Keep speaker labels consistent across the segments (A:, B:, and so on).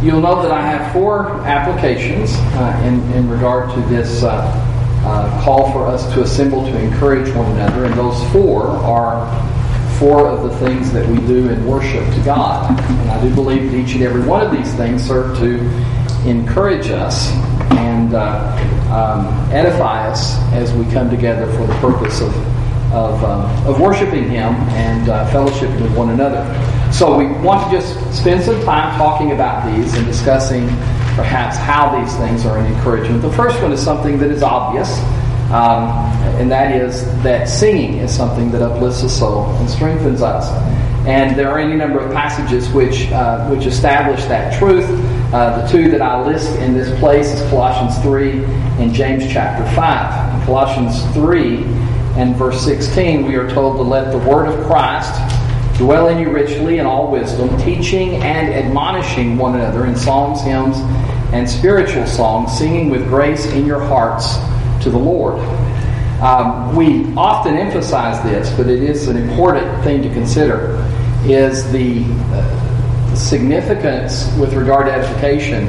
A: You'll note that I have 4 applications in regard to this call for us to assemble to encourage one another, and those 4 are 4 of the things that we do in worship to God. And I do believe that each and every one of these things serve to encourage us and edify us as we come together for the purpose of worshiping Him and fellowshipping with one another. So we want to just spend some time talking about these and discussing perhaps how these things are an encouragement. The first one is something that is obvious, and that is that singing is something that uplifts the soul and strengthens us. And there are any number of passages which establish that truth. The 2 that I list in this place is Colossians 3 and James chapter 5. In Colossians 3 and verse 16, we are told to let the word of Christ dwell in you richly in all wisdom, teaching and admonishing one another in psalms, hymns, and spiritual songs, singing with grace in your hearts to the Lord. We often emphasize this, but it is an important thing to consider, is the significance with regard to edification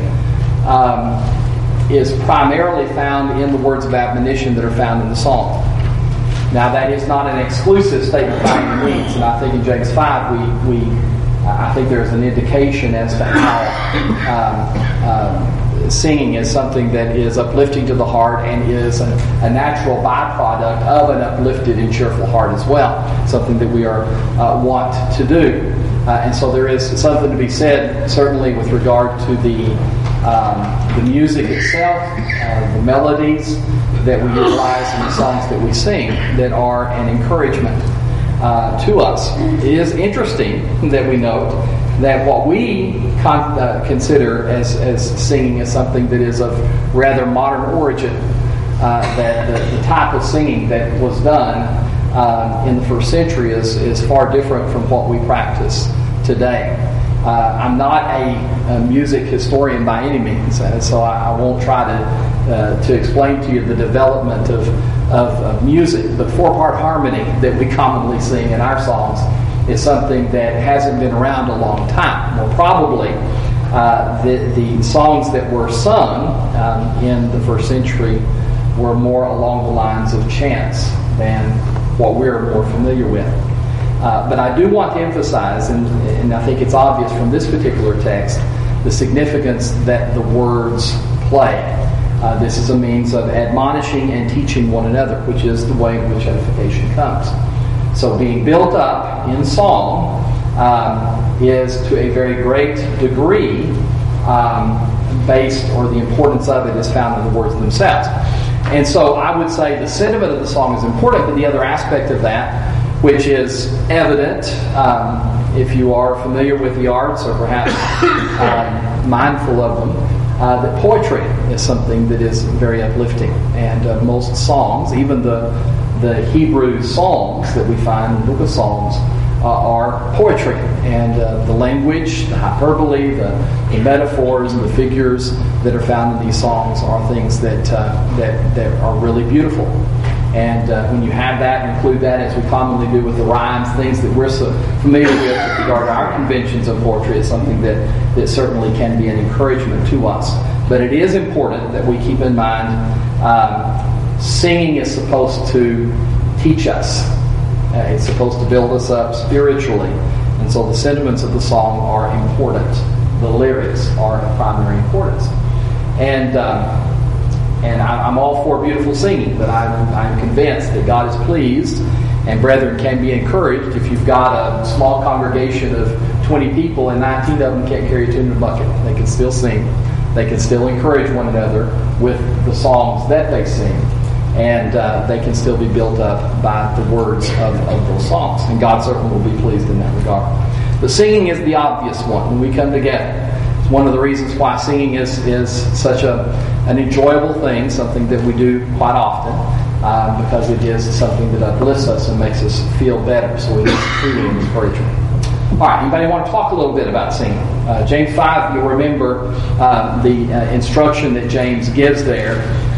A: is primarily found in the words of admonition that are found in the Psalm. Now, that is not an exclusive statement by any means, and I think in James 5 I think there's an indication as to how singing is something that is uplifting to the heart and is a natural byproduct of an uplifted and cheerful heart as well, something that we are want to do. And so there is something to be said, certainly with regard to the music itself, the melodies that we utilize in the songs that we sing that are an encouragement to us. It is interesting that we note that what we consider as singing is something that is of rather modern origin. That the type of singing that was done in the first century is far different from what we practice today. I'm not a music historian by any means, so I won't try to explain to you the development of music. But 4-part harmony that we commonly sing in our songs is something that hasn't been around a long time. Well, probably the songs that were sung in the first century were more along the lines of chants than what we're more familiar with. But I do want to emphasize, and I think it's obvious from this particular text, the significance that the words play. This is a means of admonishing and teaching one another, which is the way in which edification comes. So being built up in song is to a very great degree based, or the importance of it is found in the words themselves. And so I would say the sentiment of the song is important, but the other aspect of that, which is evident if you are familiar with the arts or perhaps mindful of them, that poetry is something that is very uplifting. And most songs, even the Hebrew Psalms that we find in the book of Psalms, are poetry. And the language, the hyperbole, the metaphors, and the figures that are found in these songs are things that are really beautiful. And when you have that and include that, as we commonly do with the rhymes, things that we're so familiar with regard to our conventions of poetry, is something that certainly can be an encouragement to us. But it is important that we keep in mind singing is supposed to teach us. It's supposed to build us up spiritually. And so the sentiments of the song are important. The lyrics are of primary importance. And I'm all for beautiful singing, but I'm convinced that God is pleased, and brethren can be encouraged if you've got a small congregation of 20 people and 19 of them can't carry a tune in a bucket. They can still sing. They can still encourage one another with the songs that they sing, and they can still be built up by the words of those songs. And God certainly will be pleased in that regard. But singing is the obvious one when we come together. It's one of the reasons why singing is such an enjoyable thing, something that we do quite often, because it is something that uplifts us and makes us feel better. So it is truly an encouragement. All right, anybody want to talk a little bit about singing? James 5, you'll remember the instruction that James gives there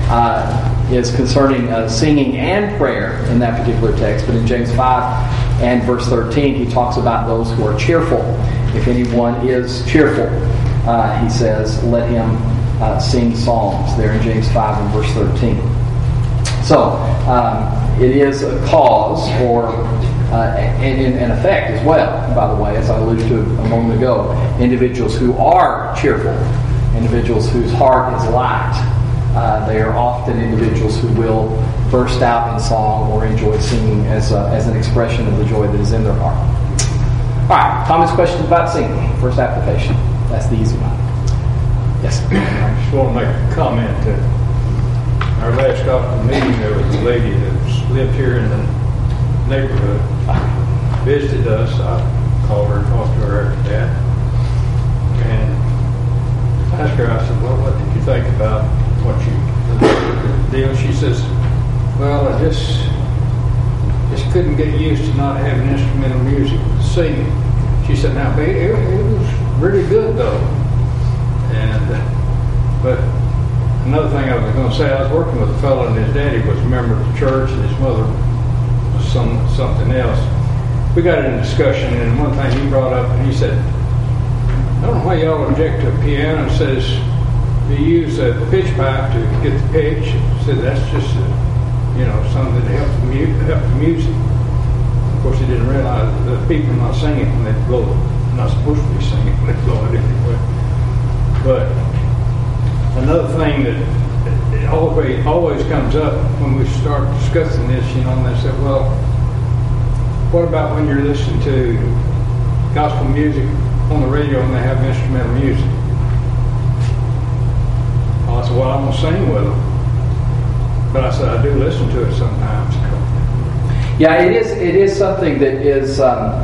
A: is concerning singing and prayer in that particular text. But in James 5 and verse 13, he talks about those who are cheerful. If anyone is cheerful. he says, let him sing psalms, there in James 5 and verse 13. So, it is a cause or an effect as well, by the way, as I alluded to a moment ago. Individuals who are cheerful, individuals whose heart is light, they are often individuals who will burst out in song or enjoy singing as an expression of the joy that is in their heart. All right, comments, questions about singing? First application. That's the easy one. Yes?
B: I just want to make a comment that our last gospel meeting, there was a lady that lived here in the neighborhood, visited us. I called her and talked to her after that. And I asked her, I said, well, what did you think about what you did? She says, well, I just couldn't get used to not having instrumental music singing. She said, now, it was really good, though. But another thing I was going to say, I was working with a fellow, and his daddy was a member of the church, and his mother was something else. We got in a discussion, and one thing he brought up, and he said, I don't know why y'all object to a piano. It says you use a pitch pipe to get the pitch. He said that's just something that helps the music. Of course, he didn't realize that people are not singing when they blow it. They're not supposed to be singing when they blow it anyway. But another thing that always comes up when we start discussing this, and they say, well, what about when you're listening to gospel music on the radio and they have instrumental music? I said, well, I'm going to sing with them. But I said, I do listen to it sometimes.
A: Yeah, it is something that is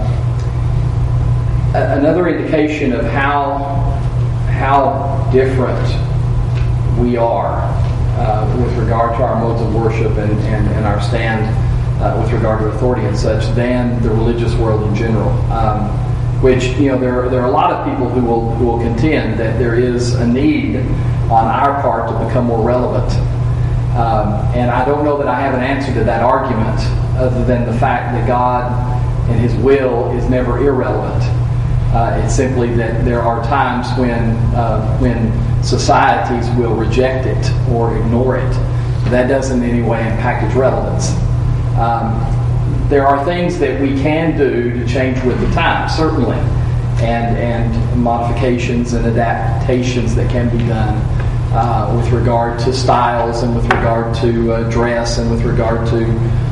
A: another indication of how different we are with regard to our modes of worship and our stand with regard to authority and such than the religious world in general. Which, there are a lot of people who will contend that there is a need on our part to become more relevant. And I don't know that I have an answer to that argument other than the fact that God and His will is never irrelevant. It's simply that there are times when societies will reject it or ignore it. That doesn't in any way impact its relevance. There are things that we can do to change with the times, certainly, and modifications and adaptations that can be done with regard to styles and with regard to dress and with regard to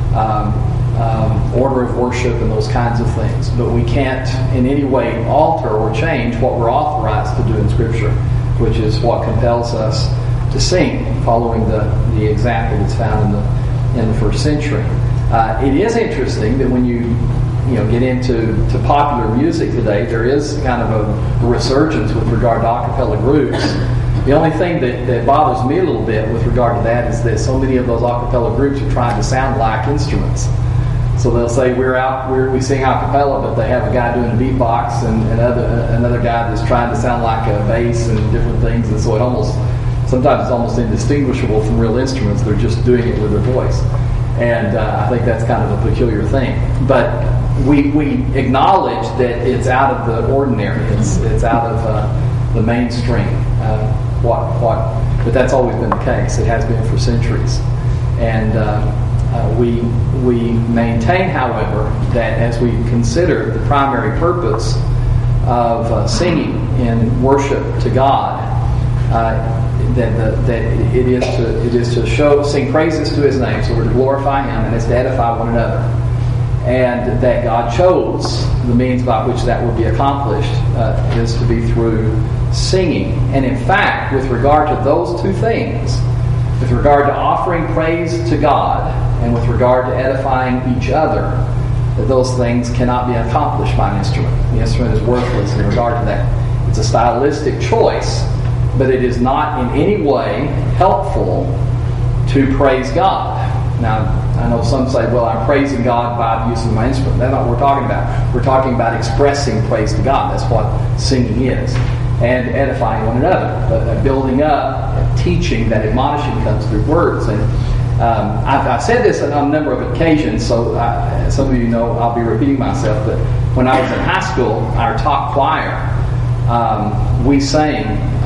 A: order of worship and those kinds of things. But we can't in any way alter or change what we're authorized to do in Scripture, which is what compels us to sing, following the example that's found in the first century. It is interesting that when you get into popular music today, there is kind of a resurgence with regard to a cappella groups. The only thing that bothers me a little bit with regard to that is that so many of those a cappella groups are trying to sound like instruments. So they'll say we sing a cappella, but they have a guy doing a beatbox and another guy that's trying to sound like a bass and different things, and so sometimes it's almost indistinguishable from real instruments. They're just doing it with their voice. And I think that's kind of a peculiar thing. But we acknowledge that it's out of the ordinary. It's out of the mainstream. But that's always been the case. It has been for centuries. And we maintain, however, that as we consider the primary purpose of singing in worship to God, that it is to sing praises to His name, so we're to glorify Him, and it's to edify one another, and that God chose the means by which that would be accomplished is to be through singing. And in fact, with regard to those two things, with regard to offering praise to God and with regard to edifying each other, that those things cannot be accomplished by an instrument. The instrument is worthless in regard to that. It's a stylistic choice, but it is not in any way helpful to praise God. Now, I know some say, well, I'm praising God by using my instrument. That's not what we're talking about. We're talking about expressing praise to God. That's what singing is. And edifying one another. But building up, teaching, that admonishing comes through words. And I've said this on a number of occasions, so some of you know I'll be repeating myself, but when I was in high school, our top choir we sang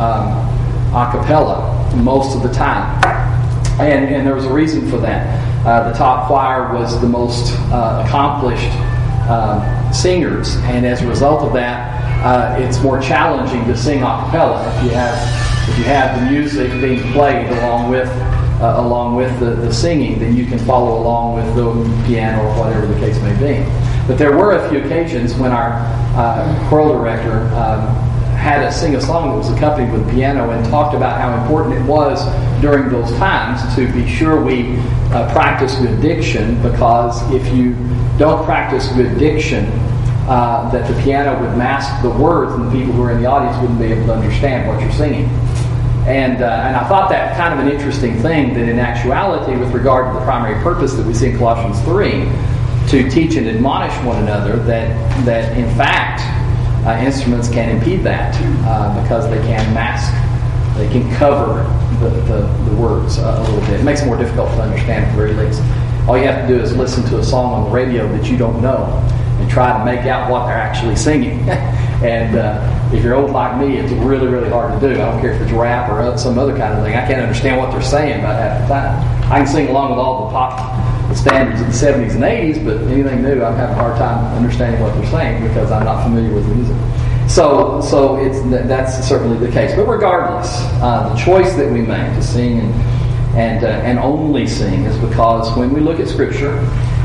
A: a cappella most of the time. And there was a reason for that. The top choir was the most accomplished singers, and as a result of that, it's more challenging to sing a cappella if you have the music being played along with the singing. Then you can follow along with the piano or whatever the case may be. But there were a few occasions when our choral director had us sing a song that was accompanied with piano and talked about how important it was during those times to be sure we practice good diction, because if you don't practice good diction, that the piano would mask the words and the people who are in the audience wouldn't be able to understand what you're singing. And I thought that kind of an interesting thing, that in actuality, with regard to the primary purpose that we see in Colossians 3, to teach and admonish one another, that in fact instruments can impede that because they can mask, they can cover the words a little bit. It makes it more difficult to understand at the very least. All you have to do is listen to a song on the radio that you don't know and try to make out what they're actually singing. And if you're old like me, it's really, really hard to do. I don't care if it's rap or some other kind of thing. I can't understand what they're saying about half the time. I can sing along with all the pop standards of the 70s and 80s, but anything new, I'm having a hard time understanding what they're saying because I'm not familiar with the music. So that's certainly the case. But regardless, the choice that we make to sing and only sing is because when we look at Scripture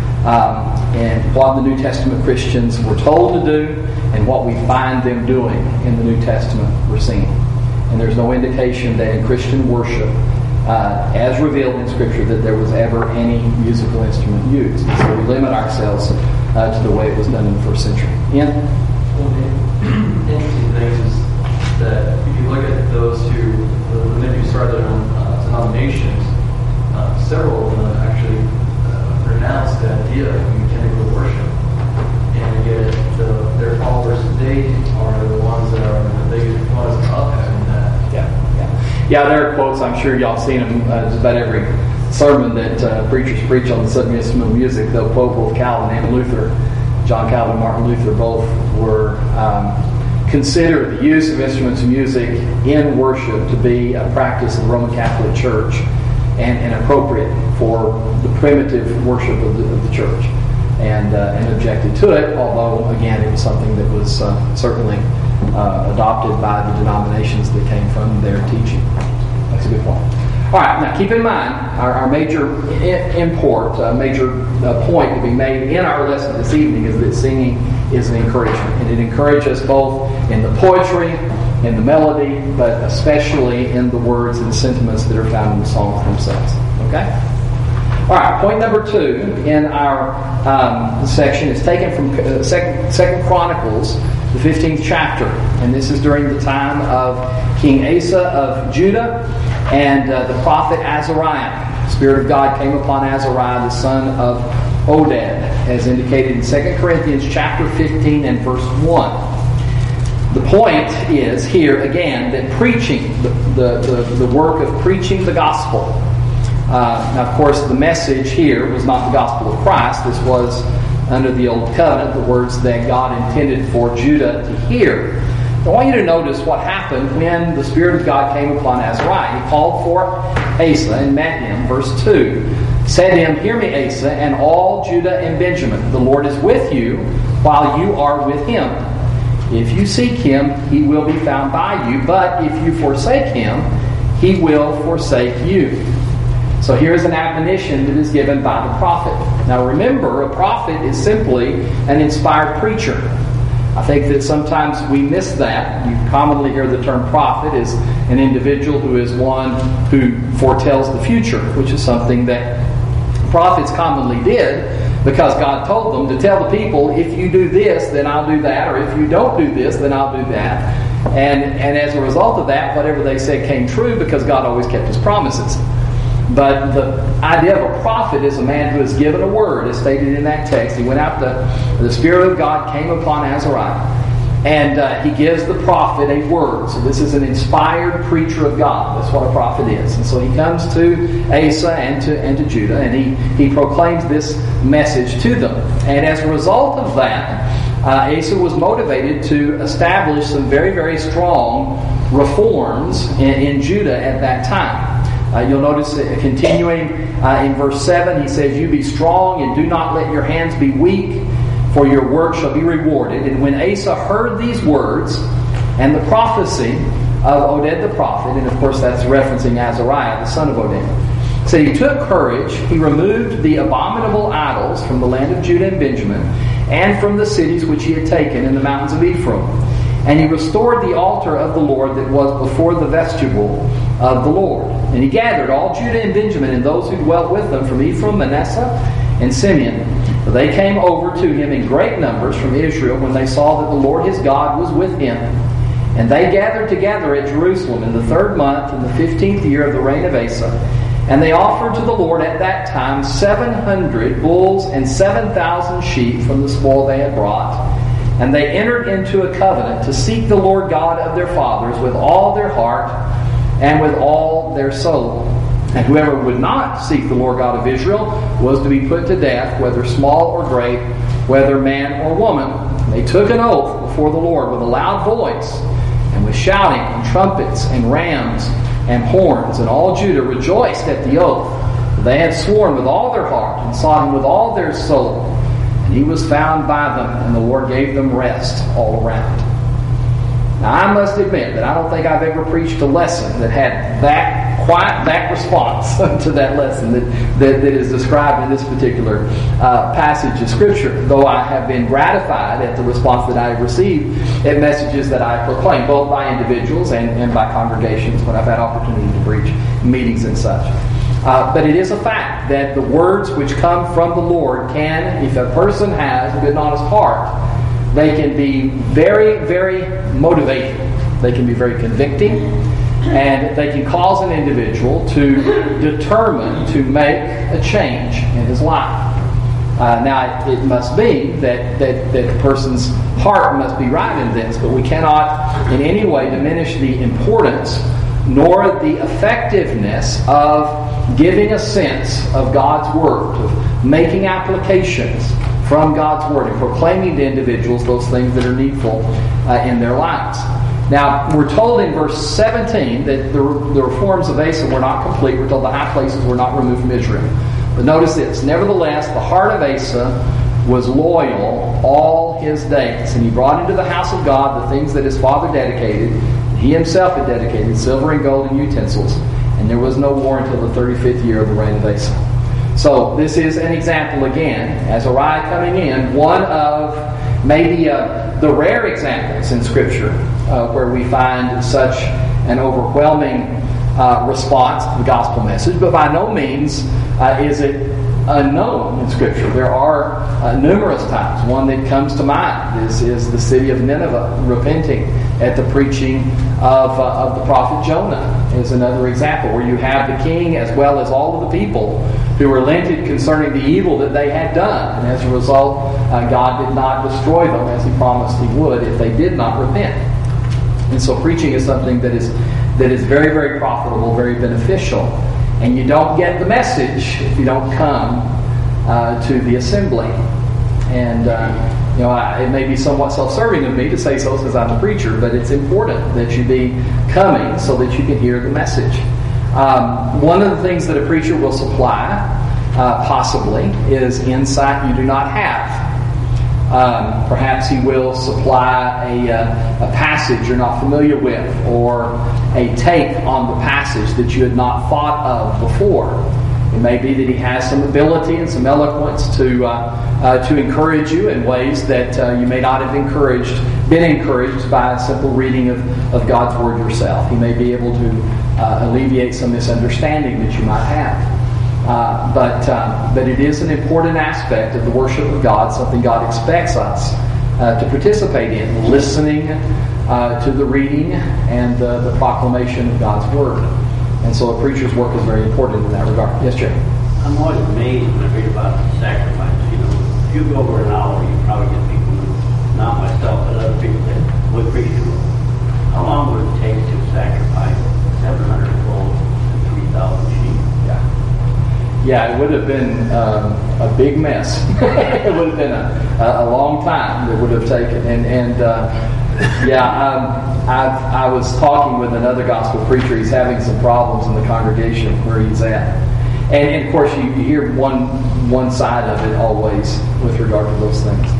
A: and what the New Testament Christians were told to do and what we find them doing in the New Testament, we're singing. And there's no indication that in Christian worship, as revealed in Scripture, that there was ever any musical instrument used. And so we limit ourselves to the way it was done in the first century. Ian?
C: One of the interesting things is that if you look at those the men who started their own denominations, several of them actually renounced the idea of mechanical worship. And yet their followers today are the ones that are the biggest ones up having that.
A: Yeah, there are quotes, I'm sure y'all seen them just about every sermon that preachers preach on the subject of instrumental music. They'll quote both Calvin and Luther. John Calvin and Martin Luther both were consider the use of instruments of music in worship to be a practice of the Roman Catholic Church and appropriate for the primitive worship of the church, and objected to it, although again it was something that was certainly adopted by the denominations that came from their teaching. That's a good point. All right, now keep in mind our major major point to be made in our lesson this evening is that singing is an encouragement, and it encourages us both in the poetry, in the melody, but especially in the words and sentiments that are found in the songs themselves. Okay? All right, point number 2 in our section is taken from Second Chronicles, the 15th chapter, and this is during the time of King Asa of Judah and the prophet Azariah. The Spirit of God came upon Azariah, the son of Oded, as indicated in 2 Corinthians chapter 15 and verse 1. The point is here again that preaching, the work of preaching the gospel. Now, of course, the message here was not the gospel of Christ. This was under the Old Covenant, the words that God intended for Judah to hear. I want you to notice what happened when the Spirit of God came upon Azariah. He called for Asa and met him. Verse 2 said to him, "Hear me, Asa, and all Judah and Benjamin. The Lord is with you while you are with him. If you seek him, he will be found by you. But if you forsake him, he will forsake you." So here's an admonition that is given by the prophet. Now remember, a prophet is simply an inspired preacher. I think that sometimes we miss that. You commonly hear the term prophet as an individual who is one who foretells the future, which is something that prophets commonly did because God told them to tell the people, if you do this, then I'll do that, or if you don't do this, then I'll do that. And as a result of that, whatever they said came true because God always kept his promises. But the idea of a prophet is a man who is given a word, as stated in that text. He went out, the Spirit of God came upon Azariah, and he gives the prophet a word. So this is an inspired preacher of God. That's what a prophet is. And so he comes to Asa and to Judah, and he proclaims this message to them. And as a result of that, Asa was motivated to establish some very, very strong reforms in Judah at that time. You'll notice continuing in verse 7, he says, "You be strong and do not let your hands be weak, for your work shall be rewarded." And when Asa heard these words and the prophecy of Oded the prophet, and of course that's referencing Azariah, the son of Oded, so he took courage, he removed the abominable idols from the land of Judah and Benjamin, and from the cities which he had taken in the mountains of Ephraim. And he restored the altar of the Lord that was before the vestibule of the Lord. And he gathered all Judah and Benjamin and those who dwelt with them from Ephraim, Manasseh, and Simeon. For they came over to him in great numbers from Israel when they saw that the Lord his God was with him. And they gathered together at Jerusalem in the 3rd month, in the 15th year of the reign of Asa. And they offered to the Lord at that time 700 bulls and 7,000 sheep from the spoil they had brought. And they entered into a covenant to seek the Lord God of their fathers with all their heart and with all their soul. And whoever would not seek the Lord God of Israel was to be put to death, whether small or great, whether man or woman. And they took an oath before the Lord with a loud voice, and with shouting and trumpets and rams and horns. And all Judah rejoiced at the oath. For they had sworn with all their heart and sought him with all their soul. And he was found by them, and the Lord gave them rest all around. Now I must admit that I don't think I've ever preached a lesson that had that response to that lesson that is described in this particular passage of Scripture, though I have been gratified at the response that I have received at messages that I proclaim, both by individuals and by congregations when I've had opportunity to preach meetings and such. But it is a fact that the words which come from the Lord can, if a person has a good and honest heart, they can be very, very motivating. They can be very convicting. And they can cause an individual to determine to make a change in his life. Now, it must be that the person's heart must be right in this, but we cannot in any way diminish the importance nor the effectiveness of giving a sense of God's Word, of making applications from God's Word and proclaiming to individuals those things that are needful in their lives. Now, we're told in verse 17 that the reforms of Asa were not complete. We're told the high places were not removed from Israel. But notice this. Nevertheless, the heart of Asa was loyal all his days. And he brought into the house of God the things that his father dedicated. He himself had dedicated, silver and gold and utensils. And there was no war until the 35th year of the reign of Asa. So this is an example again, Azariah coming in, one of maybe the rare examples in Scripture where we find such an overwhelming response to the gospel message, but by no means is it unknown in Scripture. There are numerous times. One that comes to mind is the city of Nineveh repenting at the preaching of the prophet Jonah is another example, where you have the king as well as all of the people who relented concerning the evil that they had done. And as a result, God did not destroy them as He promised He would if they did not repent. And so preaching is something that is very, very profitable, very beneficial. And you don't get the message if you don't come to the assembly. And it may be somewhat self-serving of me to say so since I'm a preacher, but it's important that you be coming so that you can hear the message. One of the things that a preacher will supply, possibly, is insight you do not have. Perhaps he will supply a passage you're not familiar with, or a take on the passage that you had not thought of before. It may be that he has some ability and some eloquence to encourage you in ways that you may not have been encouraged by a simple reading of God's Word yourself. He may be able to alleviate some misunderstanding that you might have. But it is an important aspect of the worship of God, something God expects us to participate in, listening to the reading and the proclamation of God's Word. And so a preacher's work is very important in that regard. Yes, Jay?
D: I'm always amazed when I read about the sacrifice. If you go over an hour, you probably get people, not myself, but other people that would preach to them. How long would it take to sacrifice 700 bulls and 3,000 sheep?
A: Yeah, it would have been a big mess. It would have been a long time that would have taken. I was talking with another gospel preacher. He's having some problems in the congregation where he's at. And of course, you hear one side of it always with regard to those things.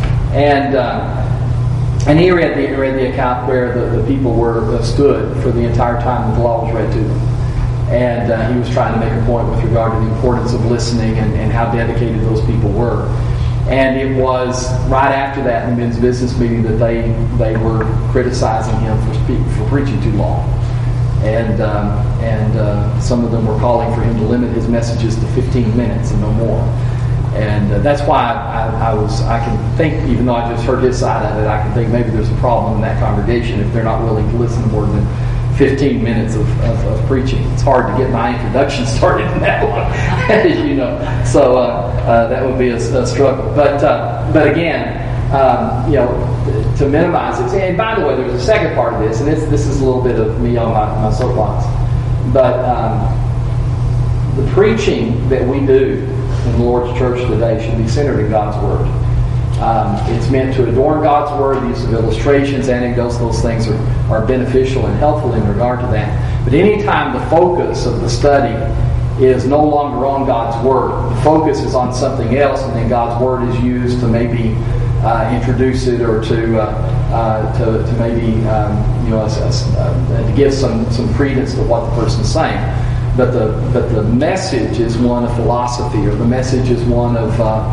A: And he read the account where the people were stood for the entire time that the law was read to them. And he was trying to make a point with regard to the importance of listening and how dedicated those people were. And it was right after that in the men's business meeting that they were criticizing him for preaching too long. And some of them were calling for him to limit his messages to 15 minutes and no more. And that's why I can think, even though I just heard his side of it, I can think maybe there's a problem in that congregation if they're not willing to listen to more than 15 minutes of preaching. It's hard to get my introduction started in that one, as you know. So that would be a struggle. But again, to minimize it. And by the way, there's a second part of this, and this is a little bit of me on my soapbox. But the preaching that we do in the Lord's church today should be centered in God's Word. It's meant to adorn God's Word. The use of illustrations, anecdotes, those things are beneficial and helpful in regard to that. But anytime the focus of the study is no longer on God's Word, the focus is on something else, and then God's Word is used to maybe introduce it or to maybe to give some credence to what the person's saying. But the message is one of philosophy, or the message is one of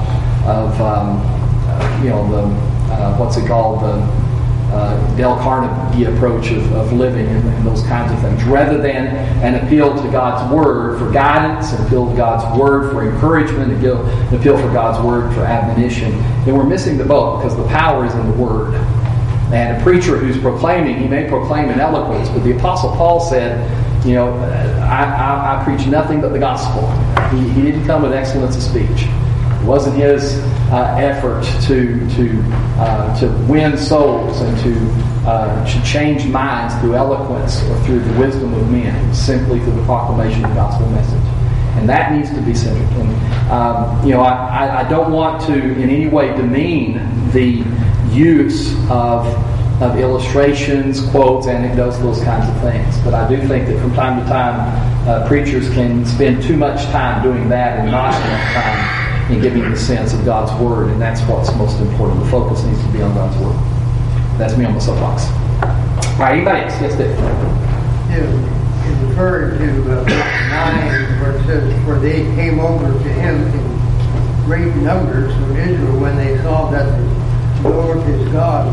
A: what's it called, the Dale Carnegie approach of living and those kinds of things, rather than an appeal to God's Word for guidance, an appeal to God's Word for encouragement, an appeal for God's Word for admonition. Then we're missing the boat, because the power is in the Word. And a preacher who's proclaiming, he may proclaim in eloquence, but the Apostle Paul said, I preach nothing but the gospel. He didn't come with excellence of speech. It wasn't his effort to win souls and to change minds through eloquence or through the wisdom of men. It was simply through the proclamation of the gospel message. And that needs to be centered. And I don't want to in any way demean the use of illustrations, quotes, anecdotes, those kinds of things. But I do think that from time to time, preachers can spend too much time doing that and not enough time in giving the sense of God's Word, and that's what's most important. The focus needs to be on God's Word. That's me on the soapbox. All right, anybody else? Yes, Dave.
E: It referred to 9, where it says, "For they came over to him in great numbers from Israel when they saw that the Lord his God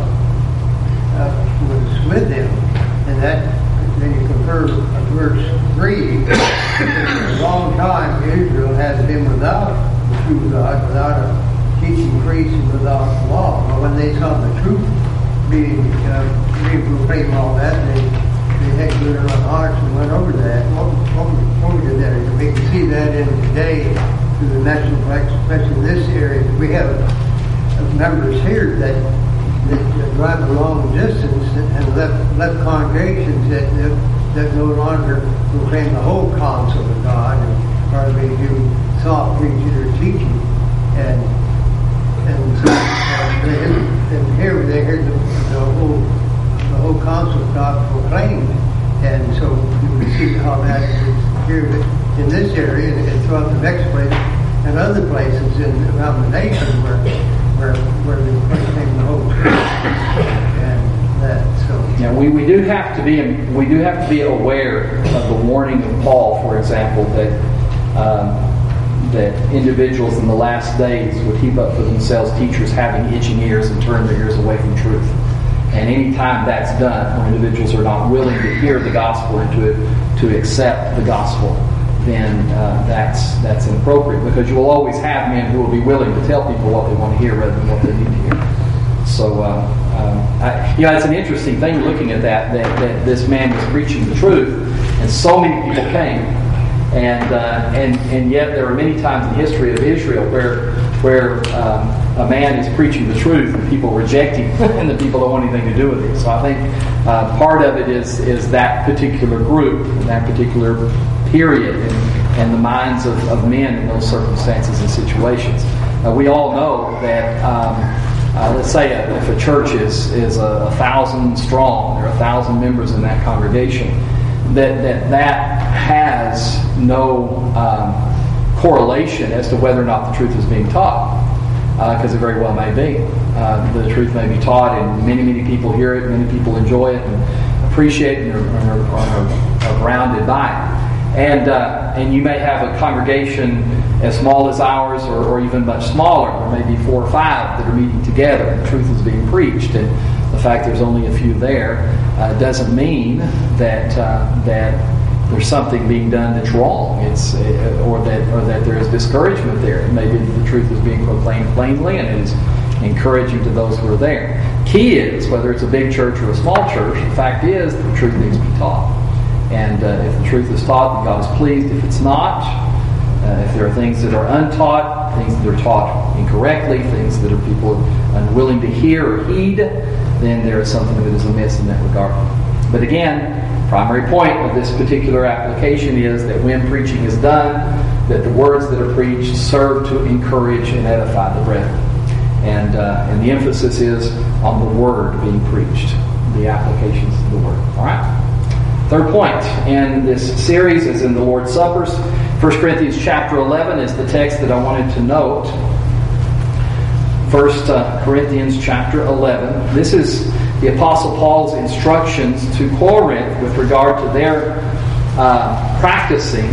E: was with them." And that, then you compare verse 3, for a long time Israel has been without the true God, without a teaching priest, and without law. But when they saw the truth being proclaimed, all that, they had good on hearts and went over that. What we did there, we can see that in today through the national, especially in this area. We have members here that drive a long distance and left congregations that no longer proclaim the whole counsel of God, or they do soft preaching or teaching, and here they hear the whole counsel of God proclaimed, and so you can see how that is here in this area and throughout the next place and other places around the nation where they proclaim the whole truth and that. So
A: yeah, we do have to be aware of the warning of Paul, for example, that individuals in the last days would heap up for themselves teachers having itching ears and turn their ears away from truth. And any time that's done, where individuals are not willing to hear the gospel and to accept the gospel, then that's inappropriate, because you will always have men who will be willing to tell people what they want to hear rather than what they need to hear. So, it's an interesting thing looking at that this man was preaching the truth, and so many people came, and yet there are many times in the history of Israel where a man is preaching the truth and people reject him, and the people don't want anything to do with it. So I think part of it is that particular group, and that particular period, and the minds of men in those circumstances and situations. We all know that, let's say if a church is 1,000 strong, there are 1,000 members in that congregation, that has no correlation as to whether or not the truth is being taught, because it very well may be. The truth may be taught, and many people hear it, many people enjoy it and appreciate it, and are grounded by it. And you may have a congregation as small as ours, or even much smaller. There may be 4 or 5 that are meeting together, and the truth is being preached. And the fact there's only a few there doesn't mean that there's something being done that's wrong. Or that there is discouragement there. Maybe the truth is being proclaimed plainly, and it is encouraging to those who are there. Key is, whether it's a big church or a small church, the fact is that the truth needs to be taught. And if the truth is taught, then God is pleased. If it's not, if there are things that are untaught, things that are taught incorrectly, things that are people unwilling to hear or heed, then there is something that is amiss in that regard. But again, primary point of this particular application is that when preaching is done, that the words that are preached serve to encourage and edify the brethren. And the emphasis is on the word being preached, the applications of the word. All right? Third point in this series is in the Lord's Suppers. 1 Corinthians chapter 11 is the text that I wanted to note. 1 Corinthians chapter 11. This is the Apostle Paul's instructions to Corinth with regard to their practicing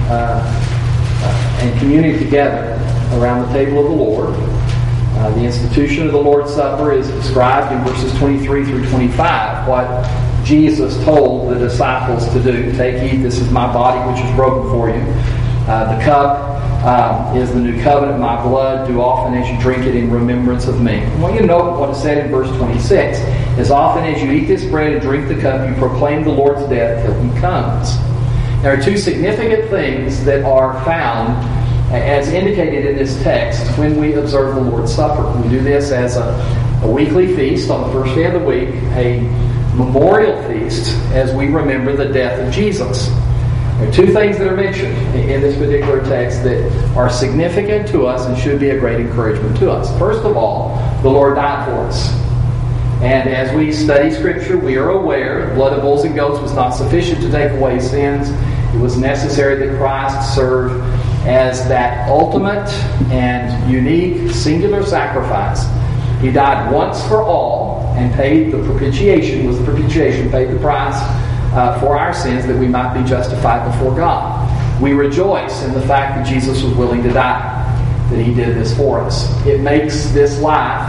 A: and communing together around the table of the Lord. The institution of the Lord's Supper is described in verses 23 through 25, what Jesus told the disciples to do. Take, eat, this is my body which is broken for you. The cup is the new covenant of my blood. Do often as you drink it in remembrance of me. I want you to note what is said in verse 26. As often as you eat this bread and drink the cup, you proclaim the Lord's death till he comes. There are 2 significant things that are found as indicated in this text when we observe the Lord's Supper. We do this as a weekly feast on the first day of the week, a memorial feast as we remember the death of Jesus. There are 2 things that are mentioned in this particular text that are significant to us and should be a great encouragement to us. First of all, the Lord died for us. And as we study Scripture, we are aware the blood of bulls and goats was not sufficient to take away sins. It was necessary that Christ serve as that ultimate and unique singular sacrifice. He died once for all and paid the propitiation, paid the price for our sins that we might be justified before God. We rejoice in the fact that Jesus was willing to die, that he did this for us. It makes this life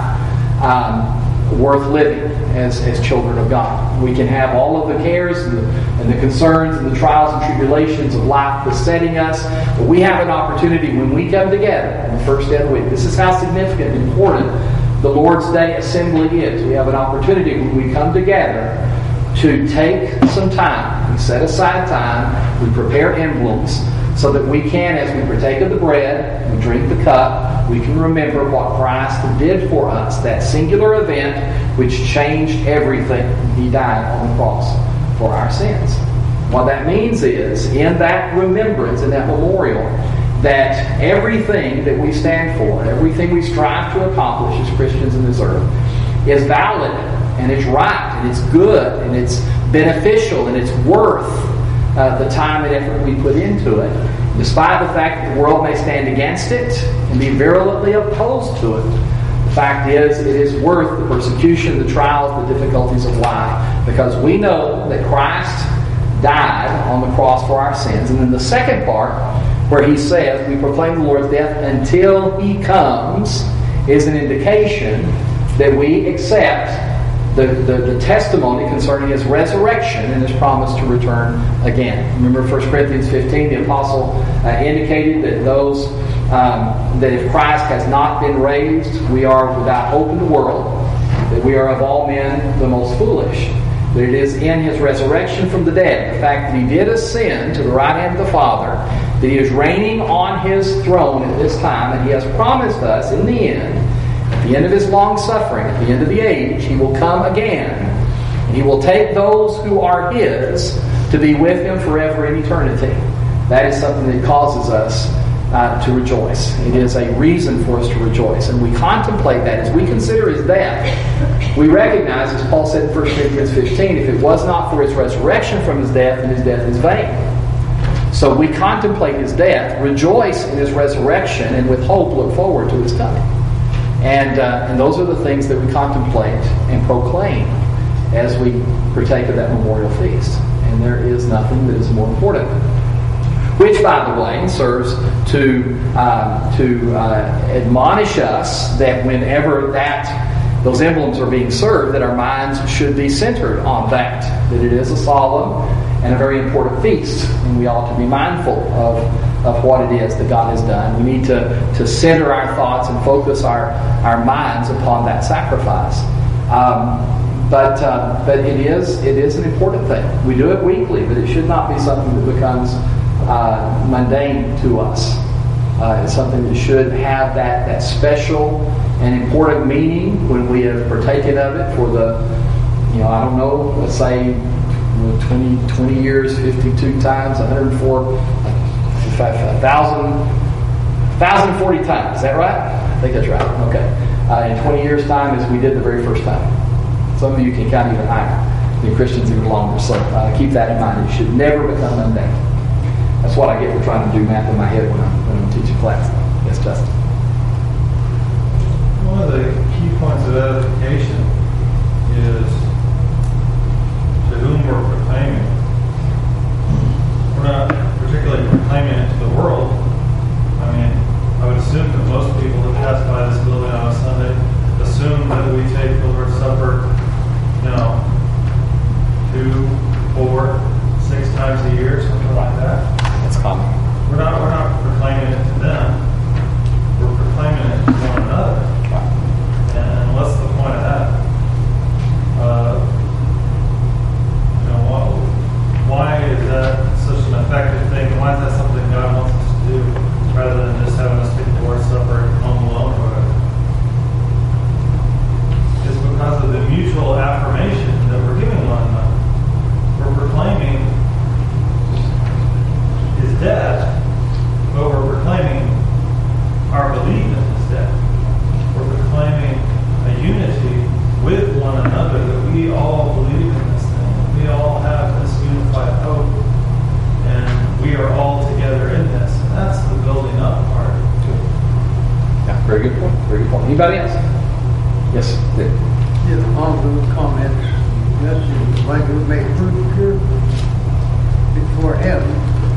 A: worth living as children of God. We can have all of the cares and the concerns and the trials and tribulations of life besetting us, but we have an opportunity when we come together on the first day of the week. This is how significant and important the Lord's Day assembly is. We have an opportunity when we come together to take some time. We set aside time. We prepare emblems so that we can, as we partake of the bread, we drink the cup, we can remember what Christ did for us, that singular event which changed everything. He died on the cross for our sins. What that means is, in that remembrance, in that memorial, that everything that we stand for, everything we strive to accomplish as Christians in this earth, is valid, and it's right, and it's good, and it's beneficial, and it's worth the time and effort we put into it. Despite the fact that the world may stand against it and be virulently opposed to it, the fact is it is worth the persecution, the trials, the difficulties of life, because we know that Christ died on the cross for our sins. And then the second part, where he says we proclaim the Lord's death until he comes, is an indication that we accept the testimony concerning his resurrection and his promise to return again. Remember 1 Corinthians 15, the apostle indicated that those that if Christ has not been raised, we are without hope in the world, that we are of all men the most foolish. That it is in his resurrection from the dead, the fact that he did ascend to the right hand of the Father, that he is reigning on his throne at this time, and he has promised us in the end, at the end of his long suffering, at the end of the age, he will come again. And he will take those who are his to be with him forever in eternity. that is something that causes us to rejoice. It is a reason for us to rejoice. And we contemplate that as we consider his death. We recognize, as Paul said in 1 Corinthians 15, if it was not for his resurrection from his death, then his death is vain. So we contemplate his death, rejoice in his resurrection, and with hope look forward to his coming. And those are the things that we contemplate and proclaim as we partake of that memorial feast. And there is nothing that is more important. Which, by the way, serves to admonish us that whenever those emblems are being served, that our minds should be centered on that it is a solemn and a very important feast, and we ought to be mindful of what it is that God has done. We need to center our thoughts and focus our minds upon that sacrifice. But it is an important thing. We do it weekly, but it should not be something that becomes mundane to us. It's something that should have that special and important meaning when we have partaken of it for the, let's say 20 years, 52 times, 1,040 times. Is that right? I think that's right. Okay. In 20 years' time as we did the very first time. Some of you can count even higher. The Christians even longer. So keep that in mind. It should never become mundane. That's what I get for trying to do math in my head when I'm teaching class. Yes, Justin.
F: One of the key points of edification is to whom we're proclaiming. We're not particularly proclaiming it to the world. I mean, I would assume that most people that pass by this building on a Sunday assume that we take the Lord's Supper, 2, 4, 6 times a year, something like that.
A: That's common.
F: We're not proclaiming it to them. We're proclaiming it to one another. And what's the point of that? Why is that such an effective thing? And why is that something God wants us to do rather than just having us take the Lord's Supper home alone or whatever? It's because of the mutual affirmation that we're giving one another. We're proclaiming his death, but we're proclaiming our belief in his death. We're proclaiming a unity with one another, that we all believe in this thing. We all have this unified hope, and we are all together in this. And that's the building up part.
A: Yeah, very good point. Very good point. Anybody else? Yes, Dick.
E: Yeah, all those comments. Yes, like we make fruit pure before heaven.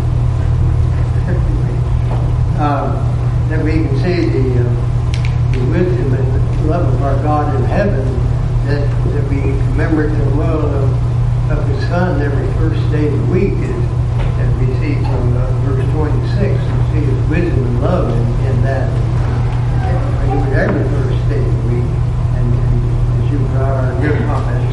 E: That we can see the wisdom and the love of our God in heaven, that we commemorate the will of His Son every first day of the week, as we see from verse 26, we see His wisdom and love in that. Every first day of the week, and as you brought our good comments,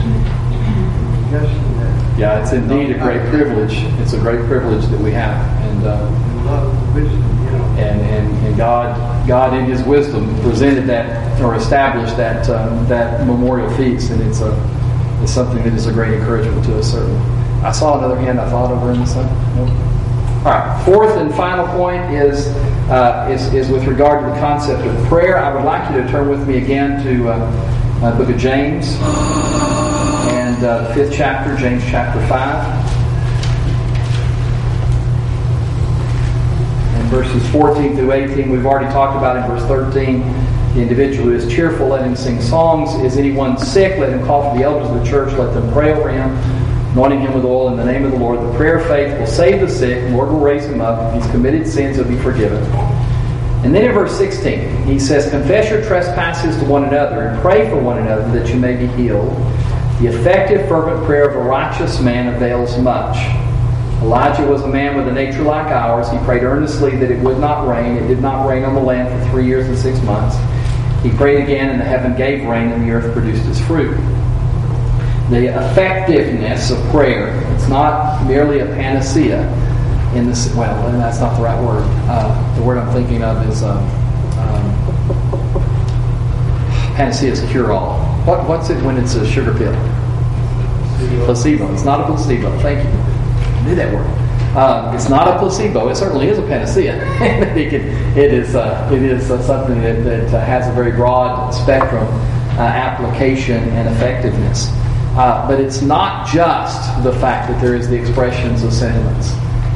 A: yeah, it's indeed a great privilege. It's a great privilege that we have, and
E: love and wisdom.
A: And God in His wisdom presented that or established that memorial feast, and it's something that is a great encouragement to us, certainly. I saw another hand I thought over in the sun. Nope. All right. Fourth and final point is with regard to the concept of prayer. I would like you to turn with me again to the book of James and the 5th chapter, James chapter 5. Verses 14 through 18, we've already talked about in verse 13. The individual who is cheerful, let him sing songs. Is anyone sick, let him call for the elders of the church, let them pray over him, anointing him with oil in the name of the Lord. The prayer of faith will save the sick, the Lord will raise him up. If he's committed sins, he'll be forgiven. And then in verse 16, he says, confess your trespasses to one another and pray for one another that you may be healed. The effective, fervent prayer of a righteous man avails much. Elijah was a man with a nature like ours. He prayed earnestly that it would not rain. It did not rain on the land for 3 years and 6 months. He prayed again, and the heaven gave rain, and the earth produced its fruit. The effectiveness of prayer, it's not merely a panacea. That's not the right word. The word I'm thinking of is panacea is cure-all. What's it when it's a sugar pill? Placebo. It's not a placebo. Thank you. I knew that word. It's not a placebo. It certainly is a panacea. it is something that has a very broad spectrum application and effectiveness. But it's not just the fact that there is the expressions of sentiments.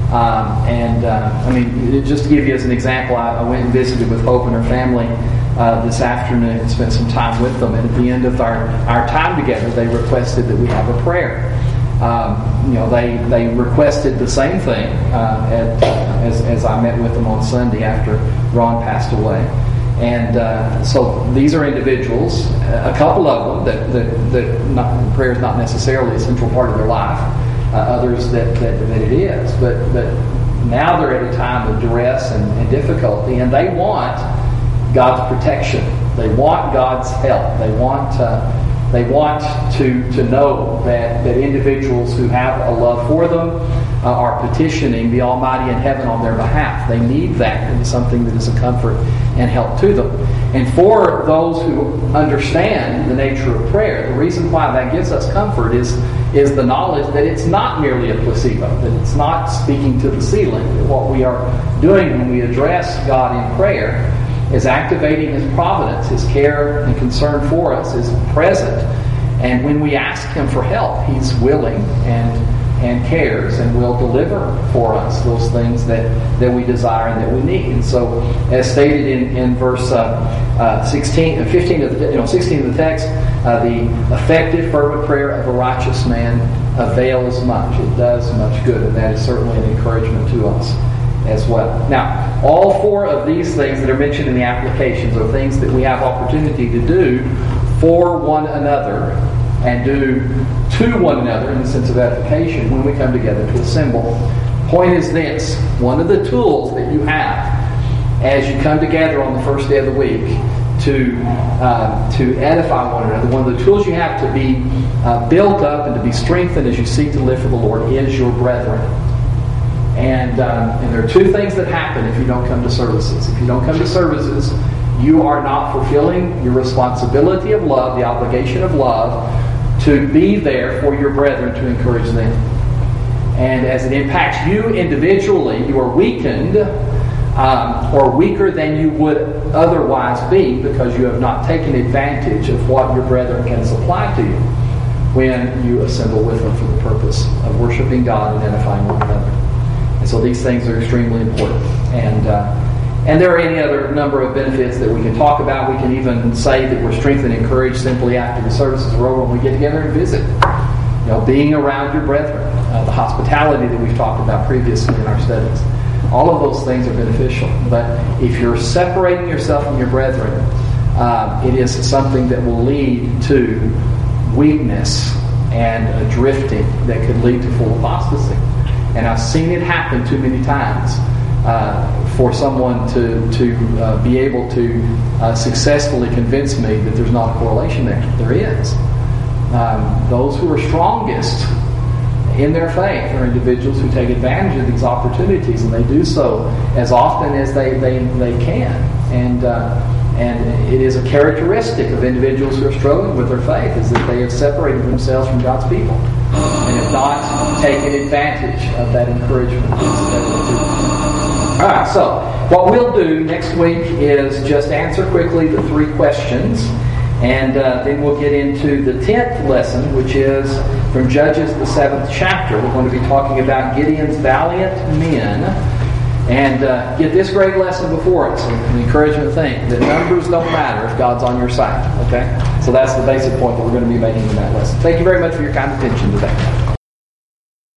A: Just to give you as an example, I went and visited with Hope and her family this afternoon and spent some time with them. And at the end of our time together, they requested that we have a prayer. They requested the same thing as I met with them on Sunday after Ron passed away. And so these are individuals, a couple of them that prayer is not necessarily a central part of their life. Others that it is, but now they're at a time of duress and difficulty, and they want God's protection. They want God's help. They want to know that individuals who have a love for them are petitioning the Almighty in heaven on their behalf. They need that, and it's something that is a comfort and help to them. And for those who understand the nature of prayer, the reason why that gives us comfort is the knowledge that it's not merely a placebo, that it's not speaking to the ceiling. That what we are doing when we address God in prayer is activating His providence, His care and concern for us is present. And when we ask Him for help, He's willing and cares and will deliver for us those things that we desire and that we need. And so, as stated in verse 16 of the text, the effective, fervent prayer of a righteous man avails much. It does much good, and that is certainly an encouragement to us as well. Now, all four of these things that are mentioned in the applications are things that we have opportunity to do for one another and do to one another in the sense of edification when we come together to assemble. Point is this: one of the tools that you have as you come together on the first day of the week to edify one another, one of the tools you have to be built up and to be strengthened as you seek to live for the Lord is your brethren. And there are two things that happen if you don't come to services. If you don't come to services, you are not fulfilling your responsibility of love, the obligation of love, to be there for your brethren to encourage them. And as it impacts you individually, you are weakened or weaker than you would otherwise be because you have not taken advantage of what your brethren can supply to you when you assemble with them for the purpose of worshiping God and edifying one another. And so these things are extremely important. And there are any other number of benefits that we can talk about. We can even say that we're strengthened and encouraged simply after the services are over when we get together and visit. Being around your brethren, the hospitality that we've talked about previously in our studies. All of those things are beneficial. But if you're separating yourself from your brethren, it is something that will lead to weakness and a drifting that could lead to full apostasy. And I've seen it happen too many times. For someone to be able to successfully convince me that there's not a correlation there. There is. Those who are strongest in their faith are individuals who take advantage of these opportunities, and they do so as often as they can. And it is a characteristic of individuals who are struggling with their faith is that they have separated themselves from God's people and have not taken advantage of that encouragement. All right, so what we'll do next week is just answer quickly the 3 questions, and then we'll get into the 10th lesson, which is from Judges, the 7th chapter. We're going to be talking about Gideon's valiant men, and get this great lesson before us, an encouragement thing, that numbers don't matter if God's on your side, okay? So that's the basic point that we're going to be making in that lesson. Thank you very much for your kind attention today.